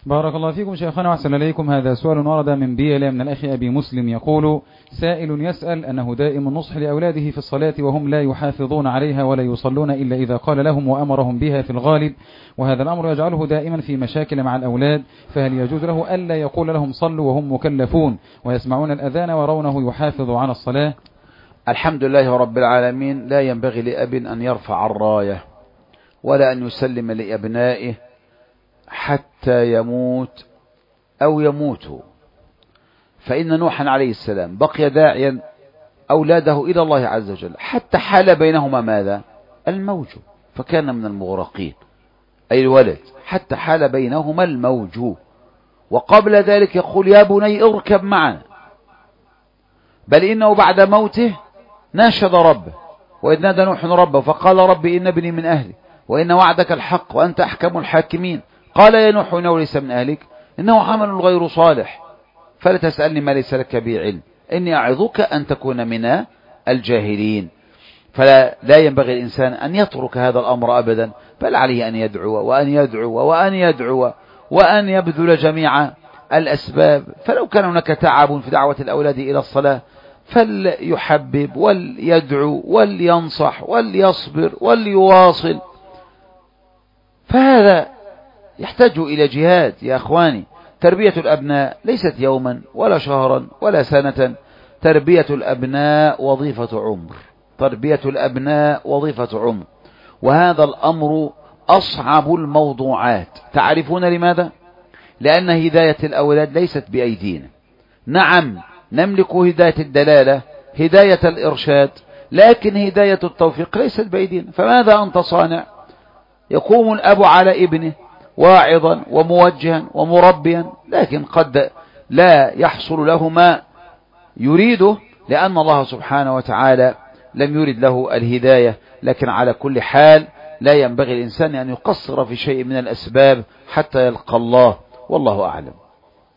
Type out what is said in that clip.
بارك الله فيكم شيخنا وأحسن إليكم. هذا سؤال ورد من بيلا من الأخ أبي مسلم، يقول: سائل يسأل أنه دائم النصح لأولاده في الصلاة وهم لا يحافظون عليها ولا يصلون إلا إذا قال لهم وأمرهم بها في الغالب، وهذا الأمر يجعله دائما في مشاكل مع الأولاد، فهل يجوز له ألا يقول لهم صلوا وهم مكلفون ويسمعون الأذان ويرونه يحافظ على الصلاة؟ الحمد لله رب العالمين. لا ينبغي لأب أن يرفع الراية ولا أن يسلم لأبنائه حتى يموت أو يموتوا، فإن نوحا عليه السلام بقي داعيا أولاده إلى الله عز وجل حتى حال بينهما ماذا؟ الموج، فكان من المغرقين، أي الولد، حتى حال بينهما الموج. وقبل ذلك يقول: يا بني اركب معنا، بل إنه بعد موته ناشد ربه، وإذ نادى نوح ربه فقال: ربي إن ابني من أهلي وإن وعدك الحق وأنت أحكم الحاكمين. قال: يا نوح إنه ليس من أهلك إنه عمل غير صالح فلا تسألني ما ليس لك به علم إني أعظك أن تكون من الجاهلين. فلا ينبغي الإنسان أن يترك هذا الأمر أبدا، بل عليه أن يدعو وأن يدعو وأن يدعو وأن يبذل جميع الأسباب. فلو كان هناك تعب في دعوة الأولاد إلى الصلاة فليحبب وليدعو ولينصح وليصبر وليواصل، فهذا يحتاج إلى جهاد يا أخواني. تربية الأبناء ليست يوما ولا شهرا ولا سنة، تربية الأبناء وظيفة عمر، تربية الأبناء وظيفة عمر، وهذا الأمر أصعب الموضوعات. تعرفون لماذا؟ لأن هداية الأولاد ليست بأيدينا. نعم نملك هداية الدلالة، هداية الإرشاد، لكن هداية التوفيق ليست بأيدينا. فماذا أنت صانع؟ يقوم الأب على ابنه واعظا وموجها ومربيا، لكن قد لا يحصل له ما يريده لأن الله سبحانه وتعالى لم يرد له الهداية. لكن على كل حال لا ينبغي الإنسان أن يقصر في شيء من الأسباب حتى يلقى الله، والله أعلم.